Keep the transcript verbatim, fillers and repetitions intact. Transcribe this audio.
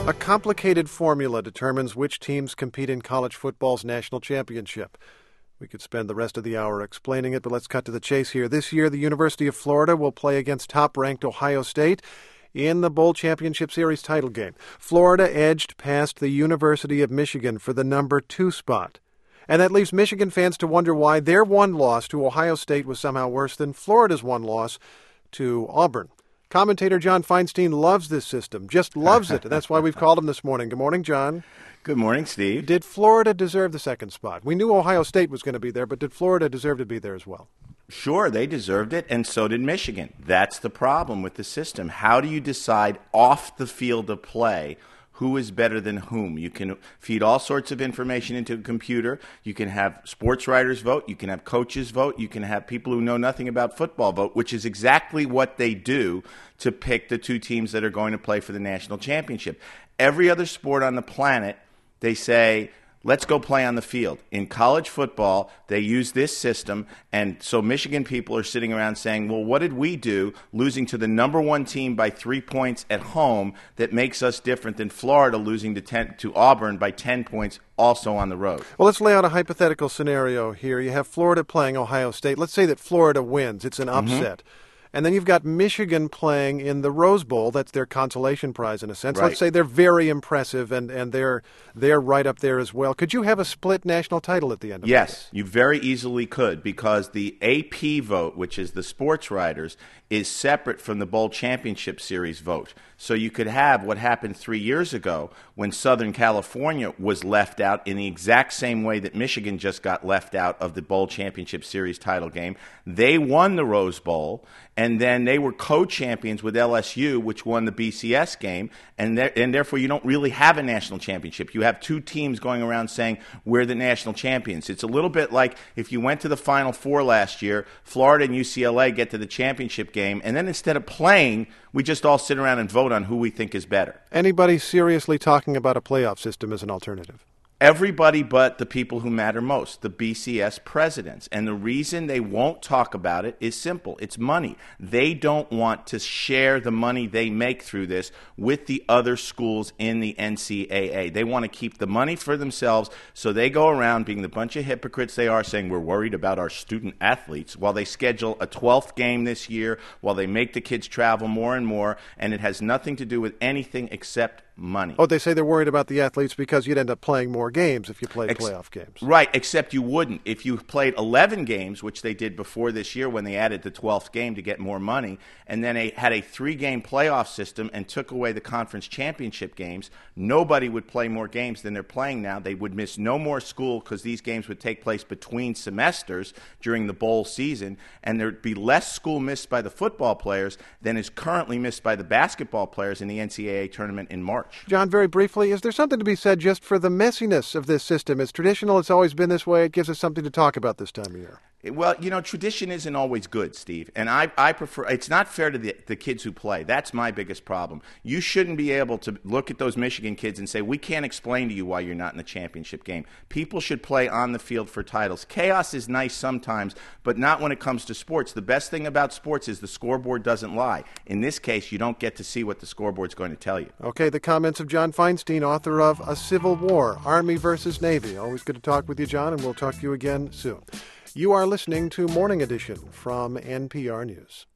A complicated formula determines which teams compete in college football's national championship. We could spend the rest of the hour explaining it, but let's cut to the chase here. This year, the University of Florida will play against top-ranked Ohio State in the Bowl Championship Series title game. Florida edged past the University of Michigan for the number two spot. And that leaves Michigan fans to wonder why their one loss to Ohio State was somehow worse than Florida's one loss to Auburn. Commentator John Feinstein loves this system, just loves it. That's why we've called him this morning. Good morning, John. Good morning, Steve. Did Florida deserve the second spot? We knew Ohio State was going to be there, but did Florida deserve to be there as well? Sure, they deserved it, and so did Michigan. That's the problem with the system. How do you decide off the field of play who is better than whom? You can feed all sorts of information into a computer. You can have sports writers vote. You can have coaches vote. You can have people who know nothing about football vote, which is exactly what they do to pick the two teams that are going to play for the national championship. Every other sport on the planet, they say, let's go play on the field. In college football, they use this system, and so Michigan people are sitting around saying, well, what did we do losing to the number one team by three points at home that makes us different than Florida losing to, ten, to Auburn by ten points also on the road? Well, let's lay out a hypothetical scenario here. You have Florida playing Ohio State. Let's say that Florida wins. It's an upset. Mm-hmm. And then you've got Michigan playing in the Rose Bowl. That's their consolation prize in a sense. Right. Let's say they're very impressive and, and they're they're right up there as well. Could you have a split national title at the end of it? Yes, you very easily could, because the A P vote, which is the sports writers, is separate from the Bowl Championship Series vote. So you could have what happened three years ago when Southern California was left out in the exact same way that Michigan just got left out of the Bowl Championship Series title game. They won the Rose Bowl, and then they were co-champions with L S U, which won the B C S game, and, and therefore you don't really have a national championship. You have two teams going around saying, we're the national champions. It's a little bit like if you went to the Final Four last year, Florida and U C L A get to the championship game, and then instead of playing, we just all sit around and vote on who we think is better. Anybody seriously talking about a playoff system as an alternative? Everybody but the people who matter most, the B C S presidents. And the reason they won't talk about it is simple. It's money. They don't want to share the money they make through this with the other schools in the N C double A. They want to keep the money for themselves, so they go around being the bunch of hypocrites they are, saying we're worried about our student athletes, while they schedule a twelfth game this year, while they make the kids travel more and more, and it has nothing to do with anything except money. Oh, they say they're worried about the athletes because you'd end up playing more games if you played Ex- playoff games. Right, except you wouldn't. If you played eleven games, which they did before this year when they added the twelfth game to get more money, and then a, had a three-game playoff system and took away the conference championship games, nobody would play more games than they're playing now. They would miss no more school because these games would take place between semesters during the bowl season, and there'd be less school missed by the football players than is currently missed by the basketball players in the N C double A tournament in March. John, very briefly, is there something to be said just for the messiness of this system? It's traditional. It's always been this way. It gives us something to talk about this time of year. Well, you know, tradition isn't always good, Steve. And I, I prefer – it's not fair to the, the kids who play. That's my biggest problem. You shouldn't be able to look at those Michigan kids and say, we can't explain to you why you're not in the championship game. People should play on the field for titles. Chaos is nice sometimes, but not when it comes to sports. The best thing about sports is the scoreboard doesn't lie. In this case, you don't get to see what the scoreboard's going to tell you. Okay, the comments of John Feinstein, author of A Civil War, Army versus Navy. Always good to talk with you, John, and we'll talk to you again soon. You are listening to Morning Edition from N P R News.